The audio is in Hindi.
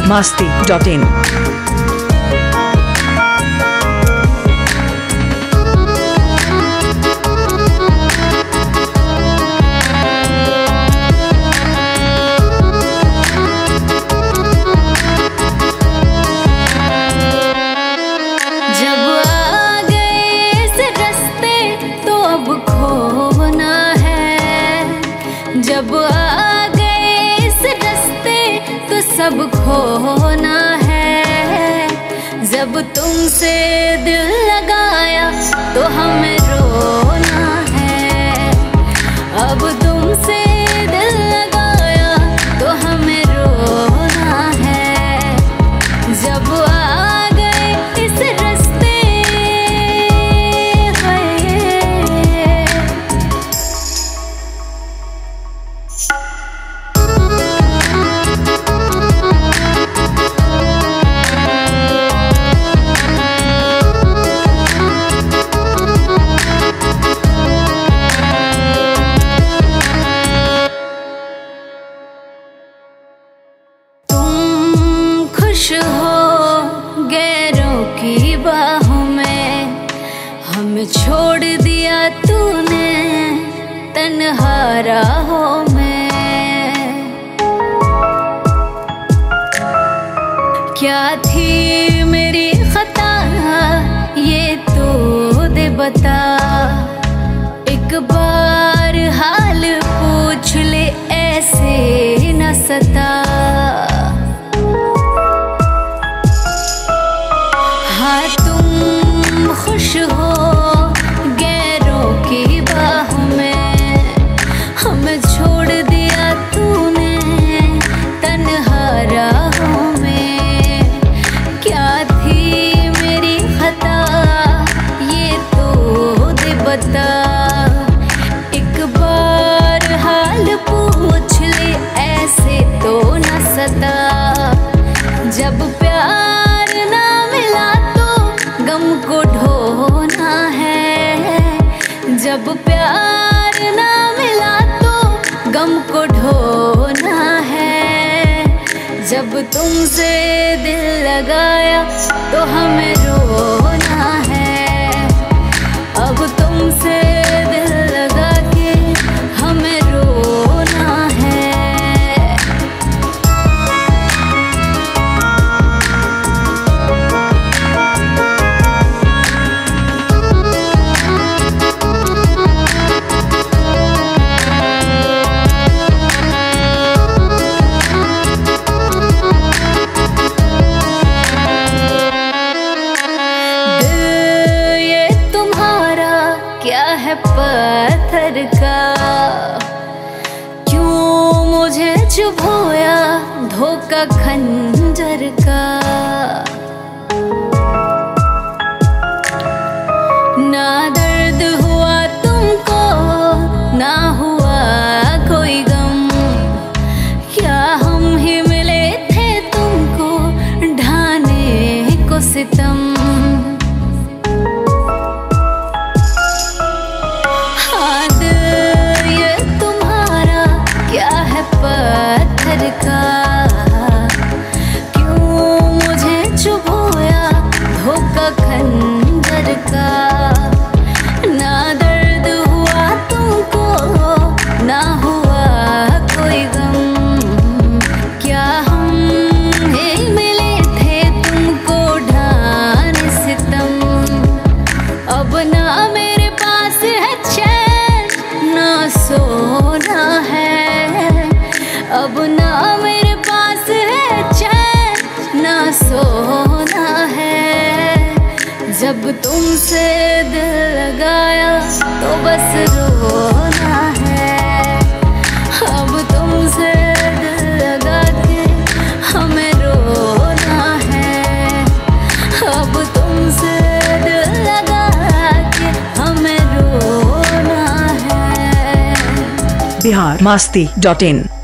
biharmasti.in। जब आ गए इस रास्ते तो सब खोना है। जब तुमसे दिल लगाया तो हमें रोना है। अब तुमसे दिल लगाया तो हमें रोना है। जब आ गए इस रास्ते हो गैरों की बाहों में हमें छोड़ दिया तूने तन्हा राहों में। क्या थी मेरी खता ये तो दे बता। एक बार हाल पूछ ले ऐसे न सता। हाँ तुम खुश हो गैरों की बाहों में हमें छोड़ दिया तूने तन्हा राहों में। क्या थी मेरी खता ये तो दे बता। एक बार हाल पूछ ले ऐसे तो न सता। जब प्यार ना मिला गम को ढोना है। जब प्यार ना मिला तो गम को ढोना है। जब तुमसे दिल लगाया तो हमें रोना है। अब तुमसे दिल लगा के हमें रोना है। क्या है पत्थर का क्यों मुझे चुभोया धोखा खंजर का। ना दर्द हुआ तुमको ना हुआ कोई गम। क्या हम ही मिले थे तुमको ढाने को सितम। पत्थर का क्यों मुझे चुभोया धोखा खंजर का। ना दर्द हुआ तुमको ना हुआ कोई गम। क्या हम ही मिले थे तुमको ढाने सितम। अब ना मेरे पास है चैन ना सोना है। अब ना मेरे पास है चैन ना सोना है। जब तुमसे दिल लगाया तो बस रोना है। अब तुमसे दिल लगा के हमें रोना है। अब तुमसे दिल लगा के हमें रोना है। biharmasti.in।